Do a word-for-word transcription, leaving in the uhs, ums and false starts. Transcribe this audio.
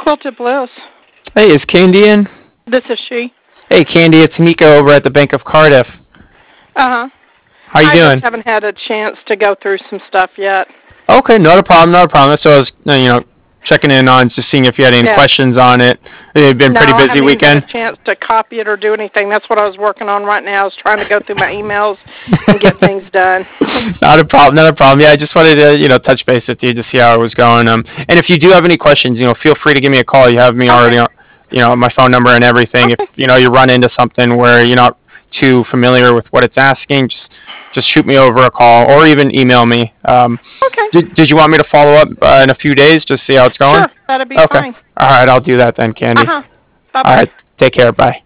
Quilted Bliss. Hey, is Candy in? This is she. Hey, Candy, it's Mika over at the Bank of Cardiff. Uh huh. How you I doing? just haven't had a chance to go through some stuff yet. Okay, not a problem, not a problem. So I was, uh, you know, checking in on just seeing if you had any Yeah. questions on it. It's been No, pretty I busy haven't weekend. even had a chance to copy it or do anything. That's what I was working on right now. Is trying to go through my emails and get things done. Not a problem, not a problem. Yeah, I just wanted to, you know, touch base with you to see how it was going. Um, and if you do have any questions, you know, feel free to give me a call. You have me Okay. already, on, you know, my phone number and everything. Okay. If you know you run into something where you're not too familiar with what it's asking, just just shoot me over a call or even email me. Um, Okay. did, did you want me to follow up uh, in a few days, just see how it's going? Sure, that'd be Okay. fine. All right, I'll do that then, Candy. Uh huh. Bye All bye. right, take care. Bye.